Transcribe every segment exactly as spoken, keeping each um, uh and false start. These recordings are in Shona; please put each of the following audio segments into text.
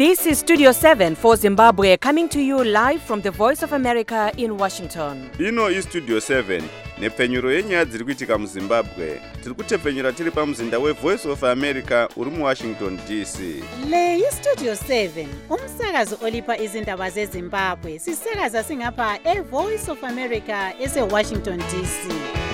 This is Studio seven for Zimbabwe, coming to you live from the Voice of America in Washington. Ino is Studio seven, nepfenyuro yenyaya dziri kuitika muZimbabwe. Tiri kutepfenyura tiri pamuzinda weVoice of America uri muWashington D C. Le iStudio seven, umsakazo olipa izindaba zeZimbabwe. Sisakaza singapha eVoice of America eseWashington D C.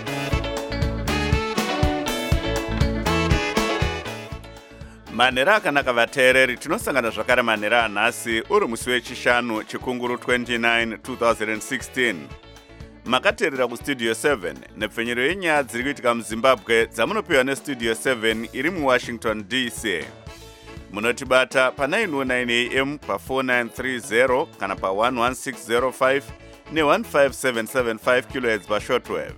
Manhero akanaka vateereri, tinosangana zvakare manhero anhasi uri musi wechishanu chikunguru twenty-nine twenty sixteen. Makateerera kuStudio seven nepfenyuro yenyaya dziri kuitika muZimbabwe dzamunopiwa neStudio seven iri muWashington D C. Munotibata pa nine oh nine A M pa four nine three zero kana pa one one six zero five ne one five seven seven five kilohertz pa shortwave.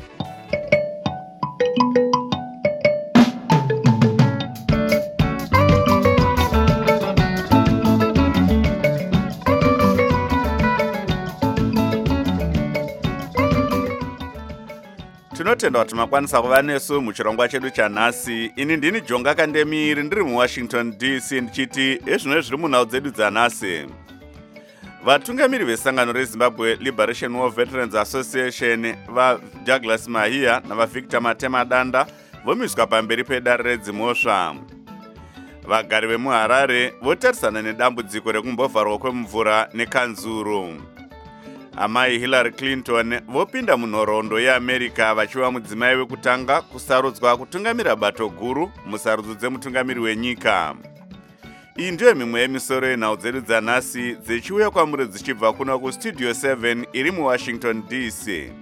Tinotenda kuti makwanisa kuva nesu muchirongwa chedu chanhasi. Ini ndini Jonga Kandemiri ndiri muWashington D C ndichiti ezvino zviri munhau dzedu dzanhasi. Vatungamiri vesangano reZimbabwe Liberation War Veterans Association vaDouglas Mahia navaVictor Matema Danda vomiswa pamberi pedare redzimhosva. Vagari vemuHarare votarisana nedambudziko rekumbovharwa kwemvura nekanzuru. Amai Hillary Clinton vopinda munhoroondo yeAmerica vachiva mudzimai wekutanga kusarudzwa kutungamira bato guru musarudzo dzemutungamiri wenyika. Iyi ndiyo mimwe yemisoro yenhau dzedu dzanhasi dzichiuya kwamuri dzichibva kuno kuStudio seven iri muWashington D C.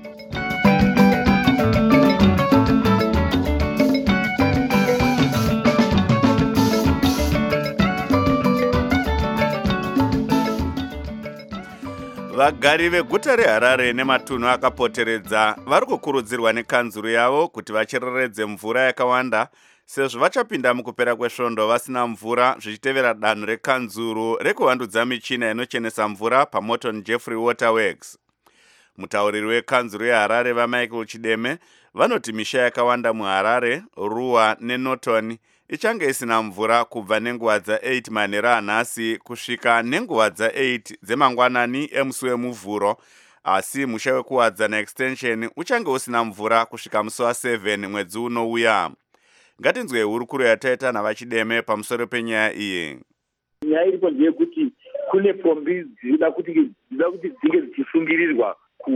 Vagari veguta reHarare nematunhu akapoteredza vari kukurudzirwa nekanzuru yavo kuti vachereredze mvura yakawanda sezvo vachapinda mukupera kwesvondo vasina mvura zvichitevera danho rekanzuru rekuvandudza michina inochenesa mvura paMorton Jeffrey Waterworks. Mutauriri wekanzuru yeHarare vaMichael Chideme vanoti misha yakawanda muHarare, Ruwa neNorton ichange isina mvura kubva nenguva dza-eight manhero anhasi kusvika nenguva dza-eight dzemangwanani emusi wemuvhuro, asi musha wekuwadzana extension uchange usina mvura kusvika musi wa-seven mwedzi unouya. Ngatinzwe hurukuro yataita navaChideme pamusoro penyaya iyi. Nyaya iripo ndeyekuti kune pombi dzinoda kuti dzinoda kuti dzinge dzichisungirirwa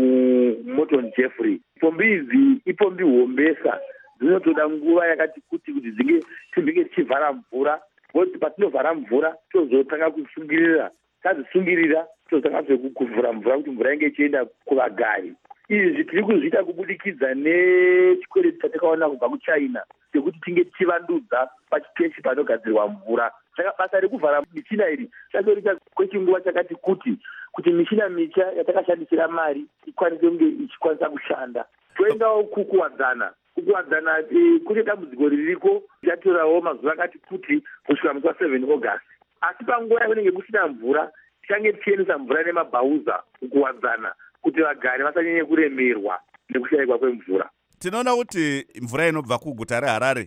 kuMorton Jeffrey. Pombi idzi ipombi hombesa, dzinotoda nguva yakati kuti kuti dzinge tinge tichivhara mvura, kuti patinovhara mvura tozotanga kusungirira, tazisungirira tozotanga kuvhura mvura kuti mvura inge ichienda kuvagari. Izvi tiri kuzviita kubudikidza nechikwereti chatakaona kubva kuChina chekuti tinge tichivandudza pachiteshi panogadzirwa mvura. Saka basa rekuvhara michina iri chatorita kwechinguva chakati kuti kuti michina micha yatakashandisira mari ikwanise kunge ichikwanisa kushanda. Toendawo kukuwadzana kukuwadzana e, kune dambudziko ririko chatorawo mazuva akati kuti kusvika musi wa-seven August. Asi panguva yakunenge kusina mvura tichange tichiendesa mvura nemabhauza kukuwadzana kuti vagari vasanyanye kuremerwa nekushayikwa kwemvura. Tinoona kuti mvura inobva kuguta reHarare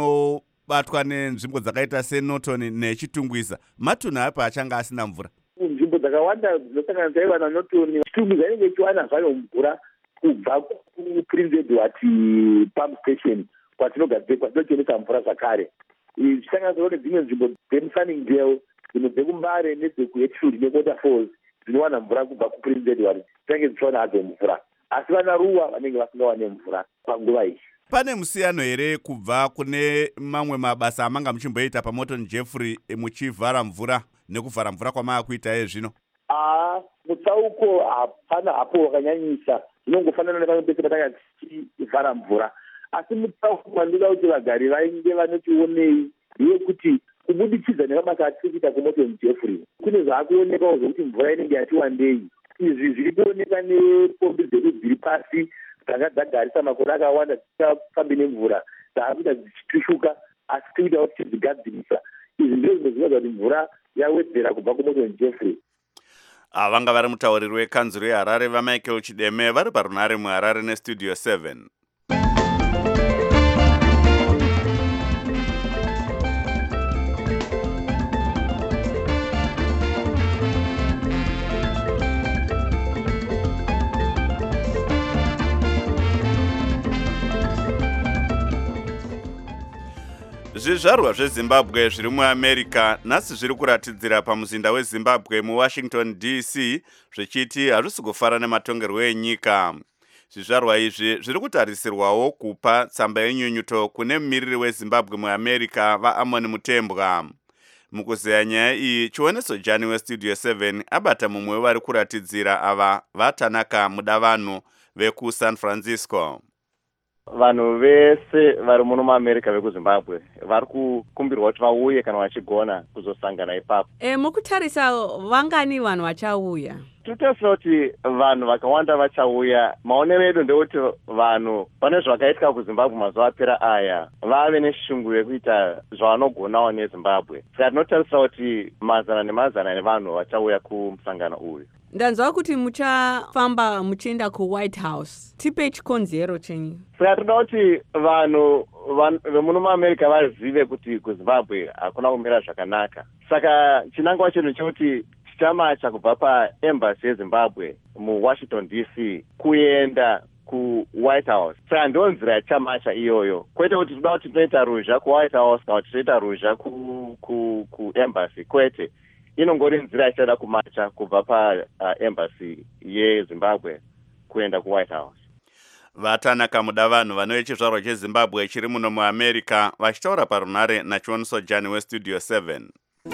inobatwa nenzvimbo dzakaita seNorton neChitungwiza. Matunhu apa achanga asina mvura. Nzvimbo dzakawanda dzinosanganisira ivana Norton, Chitungwiza inenge ichiwana zvayo mvura kubva kuPrince Edward pump station kwatinogadzirwa tinochenesa mvura zvakare. Zvichisanganisirawo nedzimwe nzvimbo dzemuSunningdale, dzimwe dzekuMbare nedzekuHatfield neWaterfalls dzinowana mvura kubva kuPrince Edward dzinenge dzichiwana hadzo mvura. Asi vana Ruwa vanenge vasingawane mvura panguva iyi. Pane musiyano here kubva kune mamwe mabasa amanga muchimboita paMorton Jeffrey muchivhara mvura nekuvhara mvura kwamava kuita iye zvino? Ah, mutsauko hapana hapo wakanyanyisa. Zvinongofanana nepamwe pese patanga tichivhara mvura. Asi mutsauko wandoda kuti vagari vainge vanochionei ndeyekuti kubudikidza nemabasa atiri kuita kuMorton Jeffrey kune zvaakuonekawo zvokuti mvura inenge yatiwandei. Izvi zviri kuoneka nepombi dzedu dziri pasi dzanga dzagarisa makore akawanda dzisingafambi nemvura dzaakuita dzichitushuka asi tikuitawo tichizigadzirisa. Izvi ndizvo zvino zvinoita kuti mvura yawedzera kubva kuMorton Jeffrey. Vanga vari mutauriri wekanzuru yeHarare vaMichael Chideme vari parunhare muHarare neStudio seven. zvizvarwa zvezimbabwe zviri muamerica nhasi zviri kuratidzira pamuzinda wezimbabwe muwashington D C zvichiti hazvisi kufara nematongerwo enyika. Zvizvarwa izvi zviri kutarisirwawo kupa tsamba yenyunyuto kune mumiriri wezimbabwe muamerica vaAmon Mutembwa. Mukuzeya nyaya iyi, chioneso Jani westudio seven abata mumwe vari kuratidzira ava vaTanaka Mudavanhu vekuSan Francisco. Vanhu vese vari muno muAmerica vekuZimbabwe vari kukumbirwa kuti vauye kana vachigona kuzosangana ipapo. E, mukutarisa vangani vanhu vachauya? Tinotarisira kuti vanhu vakawanda vachauya. Maonero edu ndekuti vanhu pane zvakaitwa kuZimbabwe mazuva apera aya vave neshungu yekuita zvavanogonawo neZimbabwe. Saka tinotarisira kuti mazana nemazana nevanhu vachauya kumusangano uyu. Ndanzwa kuti muchafamba muchienda kuWhite House. Tipe chikonzero chenyu. Saka toda kuti vanhu vemuno muAmerica vazive kuti kuZimbabwe hakuna kumira zvakanaka. Saka chinangwa chedu chekuti tichamacha kubva paembassy yeZimbabwe muWashington D C kuenda kuWhite House. Saka ndiyo nzira yatichamacha iyoyo. Kwete kuti toda kuti tinoita ruzha kuWhite House kana kuti tinoita ruzha kuembassy. Kwete. Inongori nzira ichada kumacha kubva paembassy yeZimbabwe kuenda kuWhite House. VaTanaka Mudavanhu vanowe chizvarwa cheZimbabwe chiri muno muAmerica vachitaura parunhare nachioniso Jani westudio seven.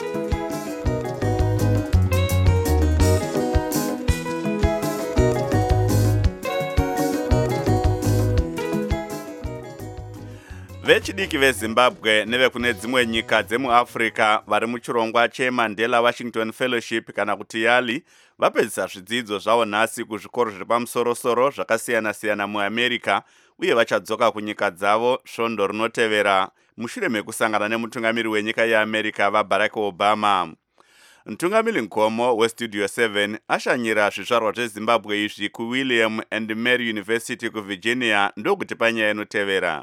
Vechidiki veZimbabwe nevekune dzimwe nyika dzemuAfrica vari muchirongwa cheMandela Washington Fellowship kana kuti YALI vapedzisa zvidzidzo zvavo nhasi kuzvikoro zviri pamusoro-soro zvakasiyana-siyana muAmerica uye vachadzoka kunyika dzavo svondo rinotevera mushure mekusangana nemutungamiri wenyika yeAmerica vaBarack Obama. Mutungamiri Nkomo westudio seven ashanyira zvizvarwa zveZimbabwe izvi kuWilliam and Mary University kuVirginia ndokuti panyaya inotevera.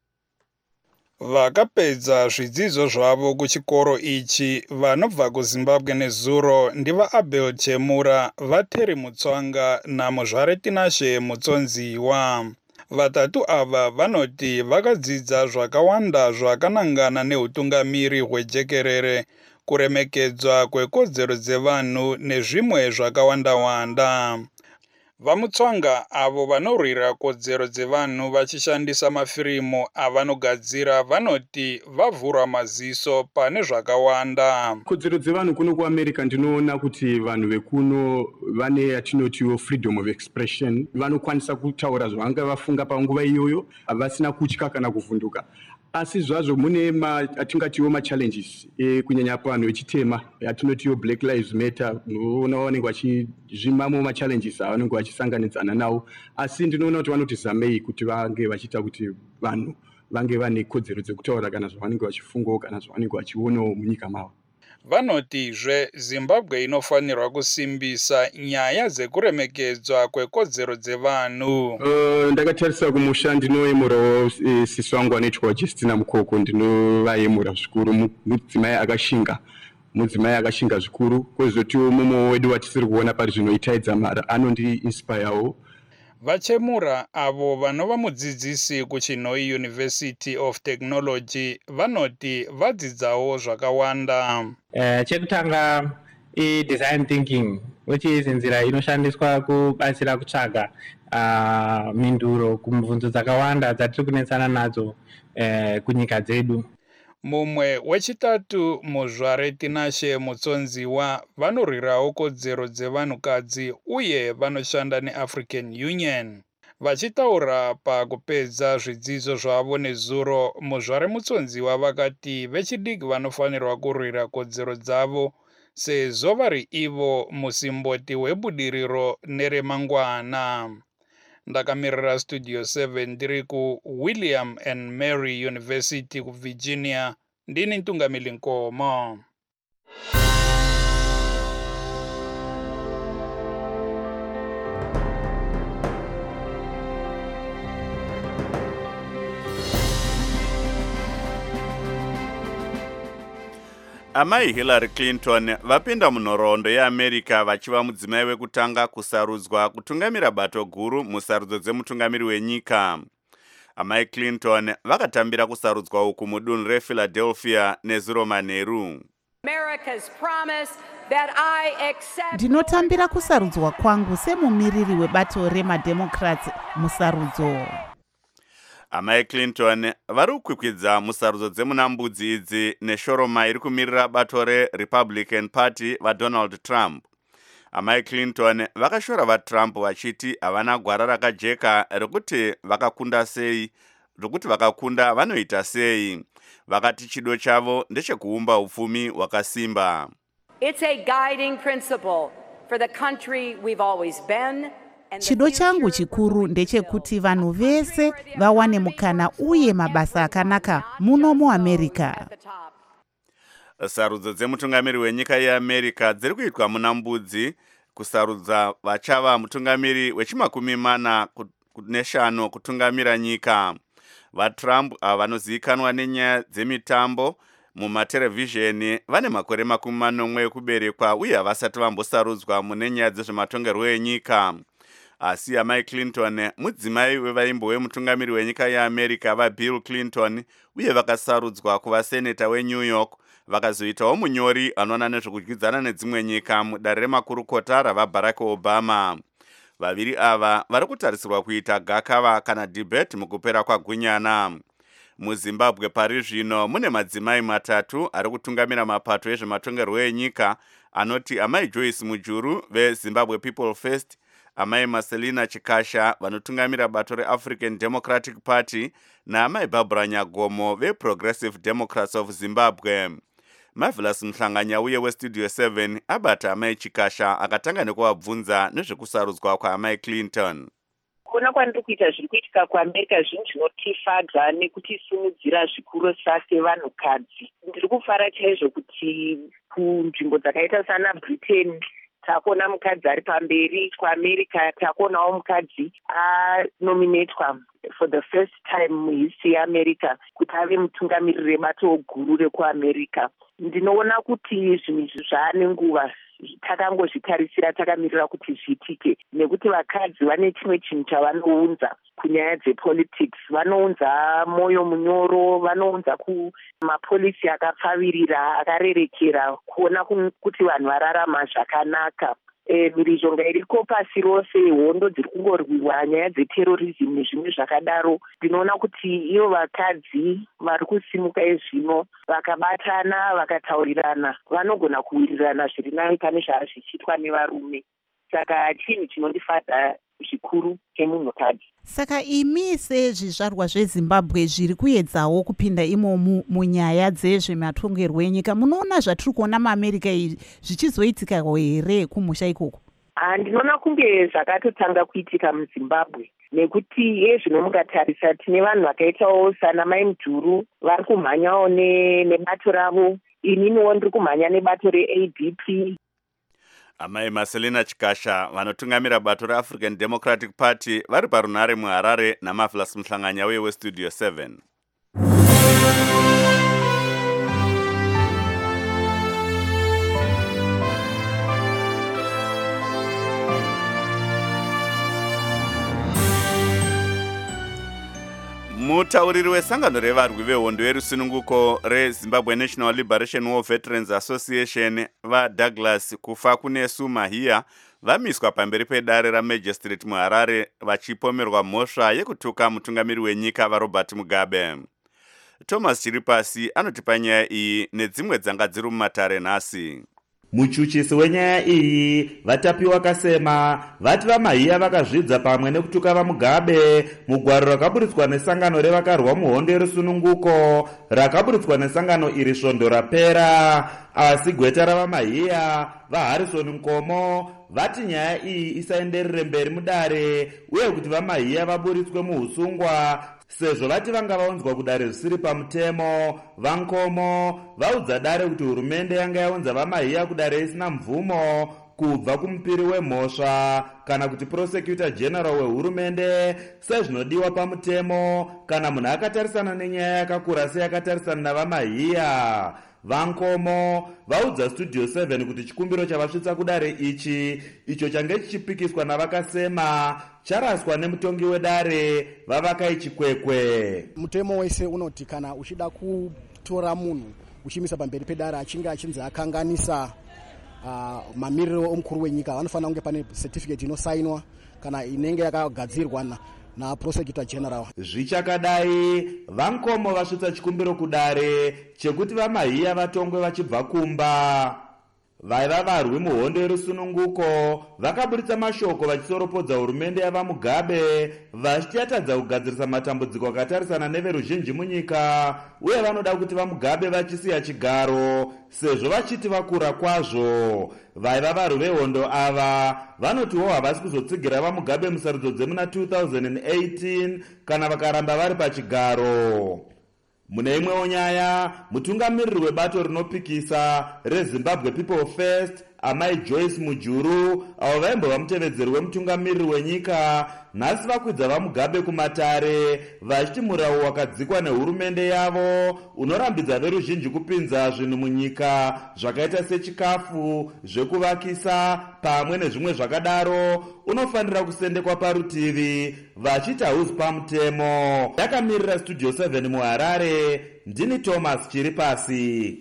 Vakapedza zvidzidzo zvavo kuchikoro ichi vanobva kuZimbabwe nezuro ndiva Abel Chemura, vaTerry Mutswanga naMuzvare Tinashe Mutsonziwa. Vatatu ava vanoti vakadzidza zvakawanda zvakanangana neutungamiri hwejekerere, kuremekedzwa kwekodzero dzevanhu nezvimwe zvakawanda-wanda. VaMutswanga avo vanorwira kodzero dzevanhu vachishandisa mafirimu avanogadzira vanoti vavhura maziso pane zvakawanda. Kodzero dzevanhu kuno kuAmerica ndinoona kuti vanhu vekuno vane yatinotiwo freedom of expression. Vanokwanisa kutaura zvavanga vafunga panguva iyoyo, havasina kutya kana kuvhunduka. Asi zvazvo mune atingatiwo machallenges e, kunyanya vanhu vechitema yatinotiwo Black Lives Matter. Unoona vanenge vachizvimamo machallenges avanenge vachisanganidzana nawo, asi ndinoona kuti vanoti zamei kuti vange vachiita kuti vanhu vange vane kodzero dzekutaura kana zvavanenge vachifungawo kana zvavanenge vachionawo munyika mavo. Vanotizve Zimbabwe inofanirwa kusimbisa nyaya dzekuremekedzwa kwekodzero dzevanhu. Uh, ndakatarisa kumusha ndinoyemurawo e, sisi wangu anoitwa Justina Mukoko, ndinovayemura zvikuru, mudzimai akashinga mudzimai akashinga zvikuru. Kwezotiwo mumwe wedu watisiri kuona pari zvinoitaidza mara anondi-inspirewo. Vachemura avo vanova mudzidzisi kuChinoi University of Technology vanoti vadzidzawo zvakawanda. Uh, chekutanga i-design thinking, which is nzira inoshandiswa kubatsira kutsvaga uh, minduro kumibvunzo dzakawanda dzatiri kunetsana nadzo uh, kunyika dzedu. Mumwe wechitatu Muzvare Tinashe Mutsonziwa vanorwirawo kodzero dzevanhukadzi uye vanoshanda neAfrican Union. Vachitaura pakupedza zvidzidzo zvavo nezuro, Muzvare Mutsonziwa vakati vechidiki vanofanirwa kurwira kodzero dzavo sezvo vari ivo musimboti webudiriro neremangwana. Ndakamirira studio seven ndiri kuWilliam and Mary University kuVirginia. Ndini Ntungamili Nkomo. Amai Hillary Clinton vapinda munhoroondo yeAmerica vachiva mudzimai wekutanga kusarudzwa kutungamira bato guru musarudzo dzemutungamiri wenyika. amai Clinton vakatambira kusarudzwa uku mudunhu rePhiladelphia nezuro manheru. Ndinotambira kusarudzwa kwangu semumiriri webato remademocrats musarudzo. Amai Clinton vari kukwikwidza musarudzo dzemunambudzi idzi neshoroma iri kumirira bato reRepublican Party vaDonald Trump. Amai Clinton vakashora vaTrump vachiti havana gwara rakajeka rekuti vakakunda sei, rekuti vakakunda vanoita sei. Vakati chido chavo ndechekuumba upfumi hwakasimba. It's a guiding principle for the country we've always been. Chido changu chikuru ndechekuti vanhu vese vawane mukana uye mabasa akanaka muno muAmerica. Sarudzo dzemutungamiri wenyika yeAmerica dziri kuitwa munambudzi kusarudza vachava mutungamiri wechimakumi mana neshanu kutungamira nyika. VaTrump vanozivikanwa nenyaya dzemitambo mumatherevhizheni vane makore makumi manomwe ekuberekwa uye havasati vambosarudzwa mune nyaya dzezvematongerwo enyika. Asi amai Clinton mudzimai wevaimbo wemutungamiri wenyika yeAmerica vaBill Clinton uye vakasarudzwa kuva seneta weNew York, vakazoitawo munyori anoona nezvekudyidzana nedzimwe nyika mudare remakurukota ravaBarack Obama. Vaviri ava vari kutarisirwa kuita gakava kana debate mukupera kwagunyana. MuZimbabwe pari zvino mune madzimai matatu ari kutungamira mapato ezvematongerwo enyika anoti amai Joyce Mujuru veZimbabwe People First, amai Marcelina Chikasha vanotungamira bato reAfrican Democratic Party naamai Barbara Nyagomo veProgressive Democrats of Zimbabwe. Marvelous Mhlanganya uye weStudio seven abata amai Chikasha akatanga nekuvabvunza nezvekusarudzwa kwaamai Clinton. Kuona kwandiri kuita zviri kuitika kuAmerica zvinhu zvinotifadza nekutisimudzira zvikuru sevanhukadzi. Ndiri kufara chaizvo kuti kunzvimbo dzakaita sana Britain takuona mukadzi ari pamberi. KuAmerica takuonawo mukadzi anominatwa for the first time muhistory yeAmerica kuti ave mutungamiriri rebato guru rekuAmerica. Ndinoona kuti zvinhu izvi zvaane nguva takangozvitarisira takamirira kuti zviitike, nekuti vakadzi vane chimwe chinhu chavanounza kunyaya dzepolitics. Vanounza moyo munyoro, vanounza kumapolisi akapfavirira akarerekera kuona kuti vanhu vararama zvakanaka. E, mirizhonga iriko pasi rose, hondo dziri kungorwiwa, nyaya dzeterorism nezvimwe zvakadaro. Ndinoona kuti ivo vakadzi vari kusimuka ezvino vakabatana vakataurirana vanogona kuwirirana zviri nani pane zvichiitwa nevarume. Saka chinhu chinondifadza zvikuru kemunhukadzi. Saka imi sezvizvarwa zveZimbabwe zviri kuedzawo kupinda imomu munyaya dzezvematongerwo enyika, munoona zvatiri kuona muAmerica izvi zvichizoitika here kumusha ikoko? Ndinoona kunge zvakatotanga kuitika muZimbabwe, nekuti ezvino mukatarisa tine vanhu vakaitawo sana Mai Mujuru vari kumhanyawo nebato ravo. Ininiwo ndiri kumhanya nebato reA D P. Amai Marcelina Chikasha vanotungamira bato reAfrican Democratic Party vari parunare muHarare naMarvelous Mhlanganya uye weStudio seven. Mutauriri wesangano revarwi vehondo yerusununguko reZimbabwe National Liberation War Veterans Association vaDouglas kufa kunesu Mahia vamiswa pamberi pedare raMagistrate muHarare vachipomerwa mhosva yekutuka mutungamiri wenyika vaRobert Mugabe. Thomas Chiripasi anotipa nyaya iyi nedzimwe dzanga dziri mumatare nhasi. Muchuchisi wenyaya iyi vatapi wakasema vati vaMahia vakazvidza pamwe nekutuka vaMugabe mugwaro rakaburitswa nesangano revakarwa muhondo yerusununguko rakaburitswa nesangano iri svondo rapera. Asi gweta ravaMahia vaHarrison Nkomo vati nyaya iyi isaenderere mberi mudare uye kuti vaMahia vaburitswe muhusungwa sezvo vati vanga vaunzwa kudare zvisiri pamutemo. VaNkomo vaudza dare kuti hurumende yanga yaunza vaMahia kudare isina mvumo kubva kumupiri wemhosva kana kuti prosecutor general wehurumende sezvinodiwa pamutemo kana munhu akatarisana nenyaya yakakura seyakatarisana navaMahia. VaNkomo vaudza Studio seven kuti chikumbiro chavasvitsa kudare ichi icho change chichipikiswa navakasema charaswa nemutongi wedare Vavakai Chikwekwe. Mutemo wese unoti kana uchida kutora munhu uchimisa pamberi pedare achinge achinzi akanganisa uh, mamiriro omukuru wenyika vanofanira kunge pane certificate inosainwa kana inenge yakagadzirwa na na prosecutor general. Zvichakadai vankomo vasvitsa chikumbiro kudare chekuti vamahiya vatongwe vachibva kumba. Vaiva varwi muhondo yerusununguko vakaburitsa mashoko vachisoropodza hurumende yavaMugabe vachitiatadza kugadzirisa matambudziko akatarisana neveruzhinji munyika uye vanoda kuti vaMugabe vachisiya chigaro sezvo vachiti vakura kwazvo. Vaiva varwi vehondo ava vanotiwo havasi kuzotsigira vaMugabe musarudzo dzemuna two thousand eighteen kana vakaramba vari pachigaro. Mune imwewo nyaya, mutungamiriri webato rinopikisa reZimbabwe People First, Amai Joyce Mujuru, avo vaimbova mutevedzeri wemutungamiriri wenyika, nhasi vakwidza vaMugabe kumatare, vachiti murawo wakadzikwa nehurumende yavo, unorambidza veruzhinji kupinza zvinhu munyika, zvakaita sechikafu, zvekuvakisa, pamwe nezvimwe zvakadaro, unofanira kusendekwa parutivi, vachita hausi pamutemo. Yakamirira Studio seven muHarare, ndini Thomas Chiripasi.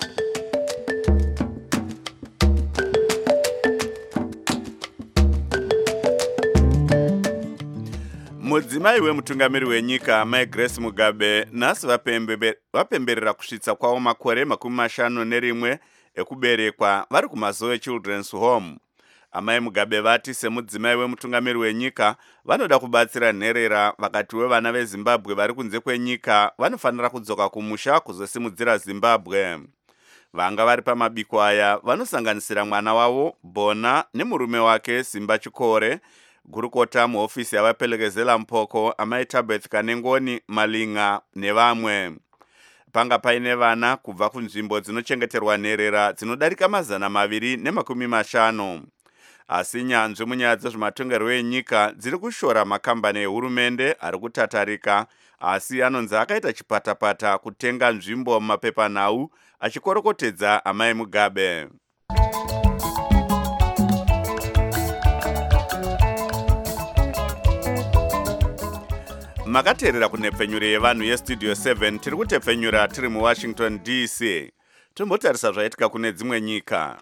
Mudzimai wemutungamiri wenyika Amai Grace Mugabe nhasi vapemberera kusvitsa kwavo makore makumi mashanu nerimwe ekuberekwa vari kuMazoe Children's Home. Amai Mugabe vati semudzimai wemutungamiri wenyika vanoda kubatsira nherera vakati vevana veZimbabwe vari kunze kwenyika vanofanira kudzoka kumusha kuzosimudzira Zimbabwe. Vanga vari pamabiko aya vanosanganisira mwana wavo Bona nemurume wake Simba Chikore, gurukota muofisi yavapelekezela mpoko Amai Tabeth Kanengoni Malinga nevamwe. Panga paine vana kubva kunzvimbo dzinochengeterwa nherera dzinodarika mazana maviri nemakumi mashanu. Asi nyanzvi munyaya dzezvematongerwo enyika dziri kushora makambani ehurumende ari kutatarika, asi anonzi akaita chipatapata kutenga nzvimbo mumapepanhau achikorokotedza Amai Mugabe. Makateerera kunhepfenyuro yevanhu yeStudio seven tiri kutepfenyura tiri muWashington D C. Tombotarisa zvaitika kune dzimwe nyika.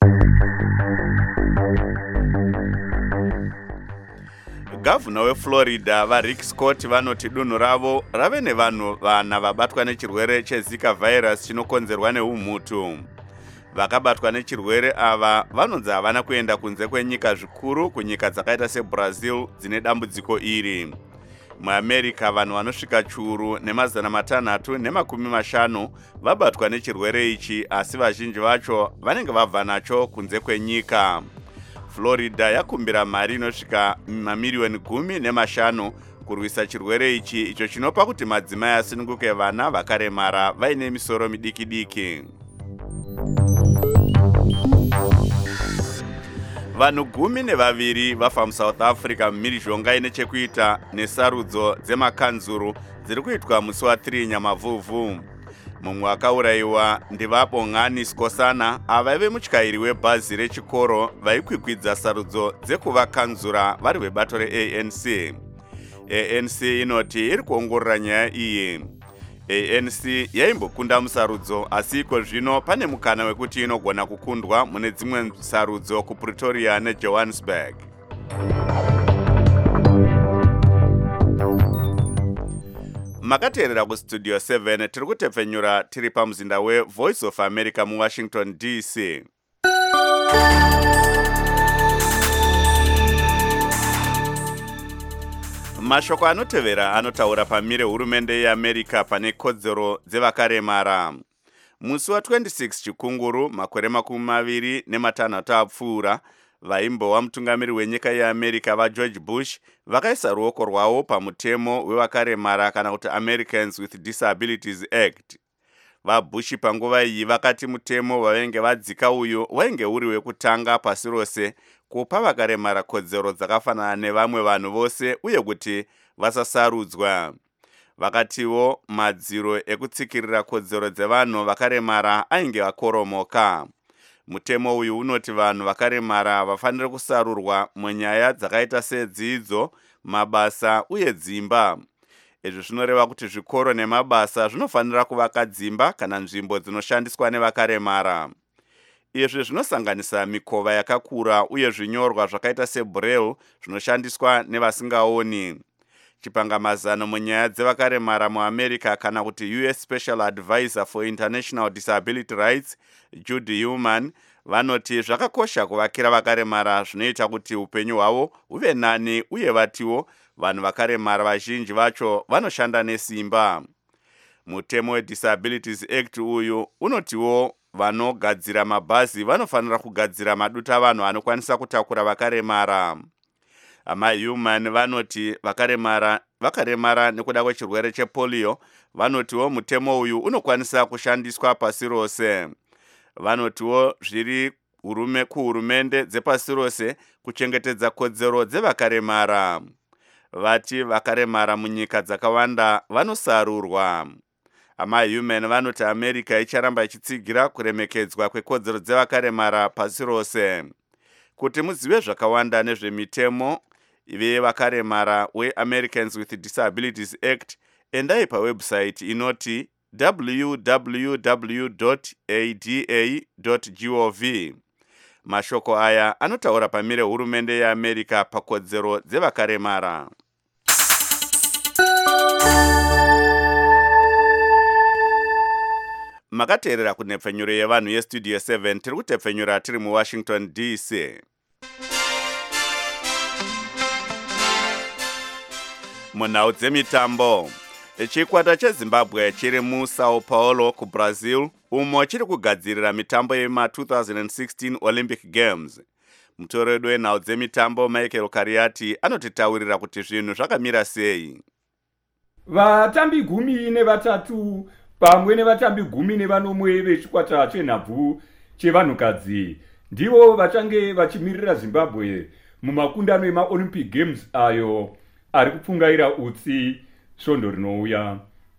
Gavana weFlorida vaRick Scott vanoti dunhu ravo rave nevanhu vana vabatwa nechirwere cheZika virus chinokonzerwa neumhutu. Vakabatwa nechirwere ava vanonzi havana kuenda kunze kwenyika zvikuru kunyika dzakaita seBrazil dzine dambudziko iri. MuAmerica vanhu vanosvika churu nemazana matanhatu nemakumi mashanu vabatwa nechirwere ichi, asi vazhinji vacho vanenge vabva nacho kunze kwenyika. Florida yakumbira mari inosvika mamiriyoni gumi nemashanu kurwisa chirwere ichi, icho chinopa kuti madzimai asununguke vana vakaremara vaine misoro midiki diki. Vanhu gumi nevaviri vafa muSouth Africa mumhirizhonga ine chekuita nesarudzo dzemakanzuru dziri kuitwa musi wa3 Nyamavhuvhu. Mumwe akaurayiwa ndivaBongani Skosana ava vaive mutyairi webhazi rechikoro vaikwikwidza sarudzo dzekuvakanzura vari vebato reA N C. A N C inoti iri kuongorora nyaya iyi. A N C yaimbokunda musarudzo, asi iko zvino pane mukana wekuti inogona kukundwa mune dzimwe sarudzo kuPretoria neJohannesburg. Makateerera kuStudio seven tiri kutepfenyura tiri pamuzinda weVoice of America muWashington D C. Mashoko anotevera anotaura pamire hurumende yeAmerica pane kodzero dzevakaremara. Musi wa26 Chikunguru makore makumi maviri nematanhatu apfuura, vaimbova mutungamiri wenyika yeAmerica vaGeorge Bush vakaisa ruoko rwavo pamutemo wevakaremara kana kuti Americans with Disabilities Act. VaBush panguva iyi vakati mutemo wavainge vadzika uyu wainge uri wekutanga pasi rose kupa vakaremara kodzero dzakafanana nevamwe vanhu vose uye kuti vasasarudzwa. Vakatiwo madziro ekutsikirira kodzero dzevanhu vakaremara ainge akoromoka. Mutemo uyu unoti vanhu vakaremara vafanire kusarurwa munyaya dzakaita sedzidzo, mabasa uye dzimba. Izvi zvinoreva kuti zvikoro nemabasa zvinofanira kuvaka dzimba kana nzvimbo dzinoshandiswa nevakaremara. Izvi zvinosanganisa mikova yakakura uye zvinyorwa zvakaita sebraille zvinoshandiswa nevasingaoni. Chipangamazano munyaya dzevakaremara muAmerica kana kuti U S Special Advisor for International Disability Rights, Judy Heumann, vanoti zvakakosha kuvakira vakaremara zvinoita kuti upenyu hwavo uve nani uye vatiwo vanhu vakaremara vazhinji vacho vanoshanda nesimba. Mutemo weDisabilities Act uyu unotiwo vanogadzira mabhazi vanofanira kugadzira maduta vanhu anokwanisa kutakura vakaremara. Ama Heumann vanoti vakaremara vakaremara nekuda kwechirwere chepolio, vanotiwo mutemo uyu unokwanisa kushandiswa pasi rose. Vanotiwo zviri hurume kuhurumende dzepasi rose kuchengetedza kodzero dzevakaremara. Vati vakaremara munyika dzakawanda vanosarurwa. Ama Heumann vanoti America icharamba ichitsigira kuremekedzwa kwekodzero dzevakaremara pasi rose. Kuti muzive zvakawanda nezvemitemo vevakaremara weAmericans with Disabilities Act, endai pawebsite inoti w w w dot a d a dot gov. Mashoko aya anotaura pamire hurumende yeAmerica pakodzero dzevakaremara. Makateerera kunepfenyuro yevanhu yestudio seven, tiri kutepfenyura tiri muWashington D C. Munhau dzemitambo, chikwata cheZimbabwe chiri muSao Paulo kuBrazil umo chiri kugadzirira mitambo yema twenty sixteen Olympic Games. Mutoredo wenhau dzemitambo Michael Kariati anotitaurira kuti zvinhu zvakamira sei. Vatambi gumi nevatatu pamwe nevatambi gumi nevanomwe vechikwata chenhabvu chevanhukadzi ndivo vachange vachimirira Zimbabwe mumakundano emaOlympic Games ayo ari kupfungaira utsi svondo rinouya.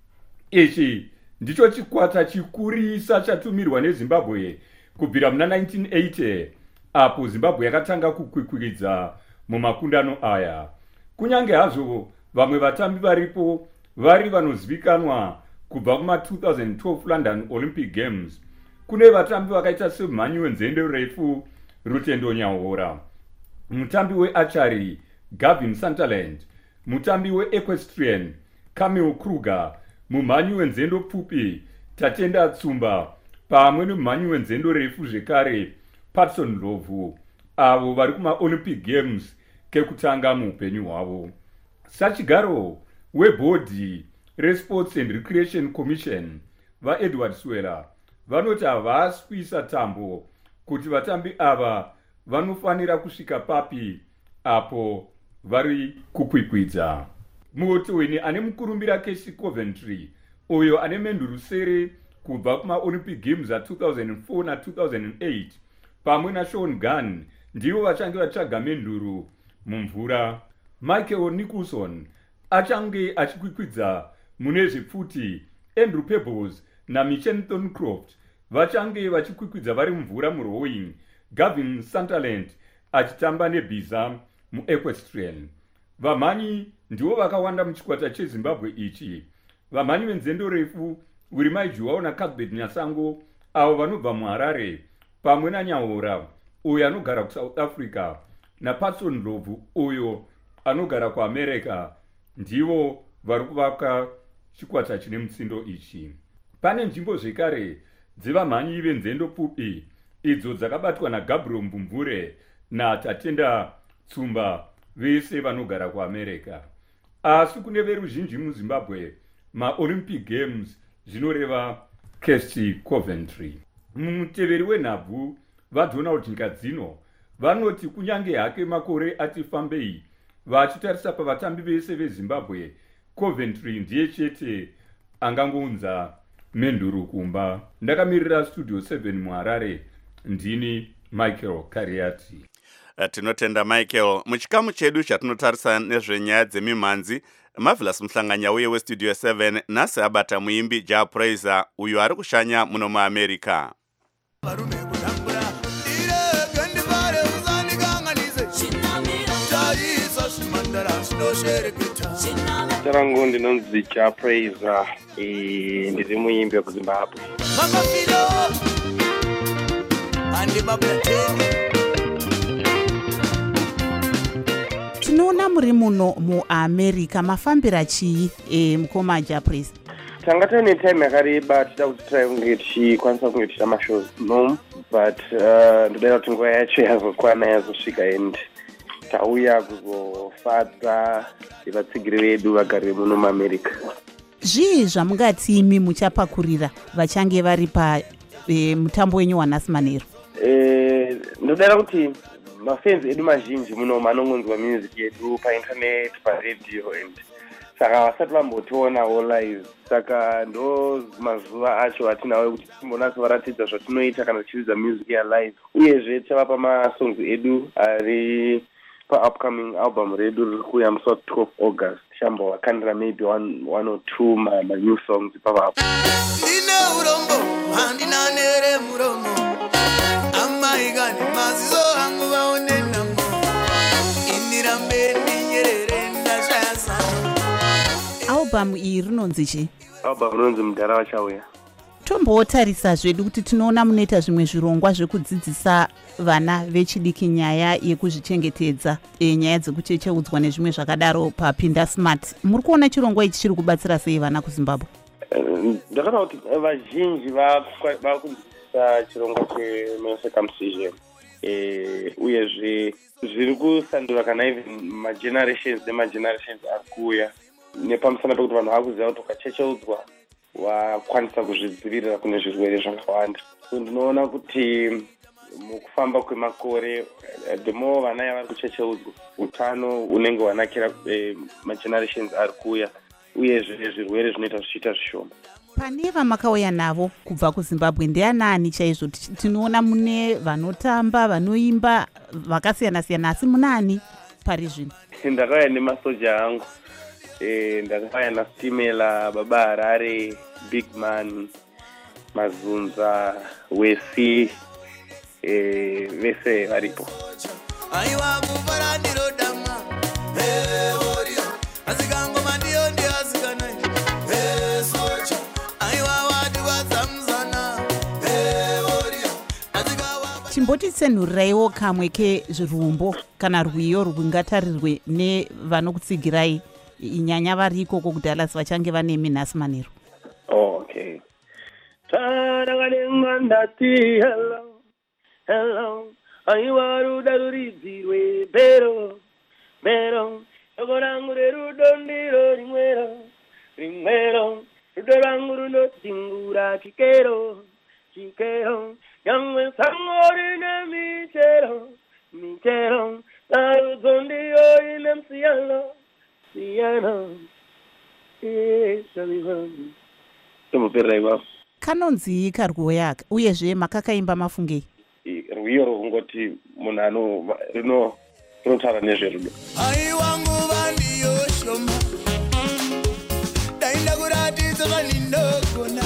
Ichi ndicho chikwata chikurisa chatumirwa neZimbabwe kubvira muna nineteen eighty apo Zimbabwe yakatanga kukwikwidza mumakundano aya. Kunyange hazvo vamwe vatambi varipo vari vanozivikanwa kubva kuma twenty twelve London Olympic Games, kune vatambi vakaita semhanyi wenzendo refu Rutendo Nyahora, mutambi wearchery Gavin Sunderland, mutambi weequestrian Camille Kruger, mumhanyi wenzendo pfupi Tatenda Tsumba, pamwe nemumhanyi wenzendo refu zvekare Patson Ndlovu, avo vari kuma Olympic Games kekutanga muupenyu hwavo. Sachigaro webhodhi reSports and Recreation Commission vaEdward Swela vanoti havasi kuisa tambo kuti vatambi ava vanofanira kusvika papi apo vari kukwikwidza. Muotweni ane mukurumbira Casey Coventry uyo ane menduru sere kubva kuma Olympic Games a two thousand four na two thousand eight pamwe naSean Gunn ndivo vachange vatsvaga menduru mumvura. Michael Nicholson achange achikwikwidza mune zvepfuti. Andrew Pebbles naMichelle Thorncroft vachange vachikwikwidza vari mumvura murowing. Gavin Sunderland achitamba nebhiza muequestrian. Vamhanyi ndivo vakawanda muchikwata cheZimbabwe ichi. Vamhanyi venzendo refu Wirimai Juwao naCuthbert Nyasango avo vanobva muHarare, pamwe naNyahora uyo anogara kuSouth Africa naPatson Ndlovu uyo anogara kuAmerica ndivo vari kuvaka chikwata chine mutsindo ichi. Pane nzvimbo zvekare dzevamhanyi venzendo pfupi idzo dzakabatwa naGabriel Mvumvure naTatenda Tsumba, vese vanogara kuAmerica. Asi kune veruzhinji muZimbabwe maOlympic Games zvinoreva Casey Coventry. Muteveri wenhabvu vaDonald Nkadzino vanoti kunyange hake makore ati fambei vachitarisa pavatambi vese veZimbabwe, Coventry ndiye chete angangounza menduru kumba. Ndakamirira Studio seven muHarare, ndini Michael Kariati. Tinotenda Michael. Muchikamu chedu chatinotarisa nezvenyaya dzemimhanzi, Marvelous Muhlanganya uye weStudio seven nhasi abata muimbi Ja Praiser uyo ari kushanya muno muAmerica. Varume kudambura Tarangu ndinonzi Japraiser, ndiri muimbi wekuZimbabwe. Tinoona muri muno muAmerica, mafambira chii e, mukoma Japraiser? Tanga taine time yakareba tida kuti try kunge tichikwanisa kunge tichita mashows no, but uh, ndodaira kuti nguva yacho yazokwana yazosvika and tauya kuzofadza vatsigiri vedu vagari muno muAmerica. Zvii zvamungati imi muchapakurira vachange vari pa e, mutambo wenyu wanhasi manheru? Eh, ndodaira kuti mafans edu mazhinji muno manongonzwa music yedu painternet, paradio and saka vasati vambotionawo live, saka ndo mazuva acho atinawo kuti timbona sevaratidza zvatinoita kana tichiridza music yalive, uyezve tavapa masongs edu ari pa-upcoming album redu riri kuuya musi wa12 August. Tichambovakandira maybe one, one or two ma, ma new songs ipapapo. Ndine urombo handina nere muromo amaigani mazizo hangu vaone namo indirambe ndinyerere ndashaya sano. Album iyi rinonzi chi? Album rinonzi Mudhara Vachauya. Tombotarisa zvedu kuti tinoona munoita zvimwe zvirongwa zvekudzidzisa vana vechidiki nyaya yekuzvichengetedza, e, nyaya dzekuchecheudzwa nezvimwe zvakadaro paPinda Smart. Muri kuona chirongwa ichi chiri kubatsira sei vana kuZimbabwe? Ndakana kuti vazhinji vakudzidzisa chirongwa chemacircumcision, uyezve zviri kusandura kana even magenerations nemagenerations ari kuuya, nepamusana pekuti vanhu vakuziva kuti ukachecheudzwa wakwanisa kuzvidzivirira kune zvirwere zvakawanda. So ndinoona kuti mukufamba kwemakore the more vana yavari kuchecheudzwa, utano unenge wanakira eh, magenerations ari kuuya, uyezve zvirwere zvinoita zvichiita zvishoma. Pane vamakauya navo kubva kuZimbabwe ndianani chaizvo? Tinoona mune vanotamba, vanoimba, vakasiyana siyana, asi munani pari zvino? Ndakauya nemasoja angu, eh, ndakauya naStimela, Baba Harare, Big Man, Mazunza, Wesi, eh, vese varipo. Aiwa kuvara ndiro dama eh orio asikango mandio ndio asikana eh socha aiwa wadi wazamzana eh orio asikawa. Chimbotitsenhurireiwo kamwe kezvirumbo kana rwiyo rwingatarirwe nevanokutsigirai inyanya vari ikoko kuDallas vachange vane minhasi manheru. Okay. Tarangadenga ndati hello hello aiwa ruda ruridzirwe bero bero shoko rangu rerudo ndiro rimwero rimwero rudo rangu runodzingura chikero chikero nyangwe sango rine michero michero narudzo ndiyo ine msiyano siyano esavivanu tomuperera ivavo. Kanonzi karwiyo yaka uyezve makakaimba mafungei? Rwiyo rwekungoti munhu rinotaura nezverudo. Aiwa nguva ndiyo shoma dainda kuratidza vanindogona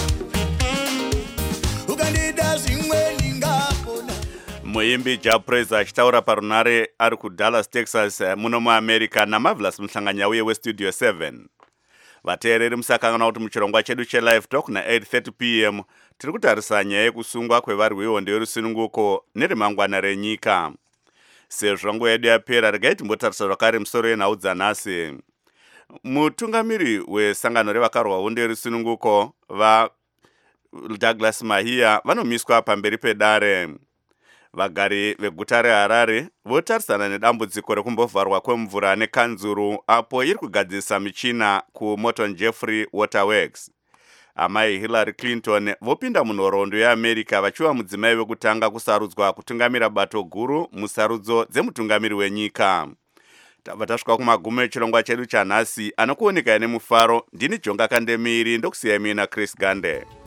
ukandida zvimwe ndingapona. Muimbi Japraiser achitaura parunare ari kuDallas, Texas muno muAmerica naMarvelous Muhlanganya uye weStudio seven. Vateereri musakangana kuti muchirongwa chedu chelive talk na eight thirty p m tiri kutarisa nyaya yekusungwa kwevari vehondo yerusununguko nerimangwana renyika. Sezvo nguva yedu yapera, regai timbotarisa zvakare musoro yenhau dzanhasi. Mutungamiri wesangano revakarwa hondo yerusununguko vaDouglas Mahia vanomiswa pamberi pedare. Vagari veguta reHarare votarisana nedambudziko rekumbovharwa kwemvura nekanzuru apo iri kugadzirisa michina kuMorton Jeffrey Waterworks. Amai Hillary Clinton vopinda munhoroondo yeAmerica vachiva mudzimai wekutanga kusarudzwa kutungamira bato guru musarudzo dzemutungamiri wenyika. Tabva tasvika kumagumo echirongwa chedu chanhasi, anokuoneka nemufaro. Ndini Jonga Kandemiri, ndokusiyai mina Chris Gande.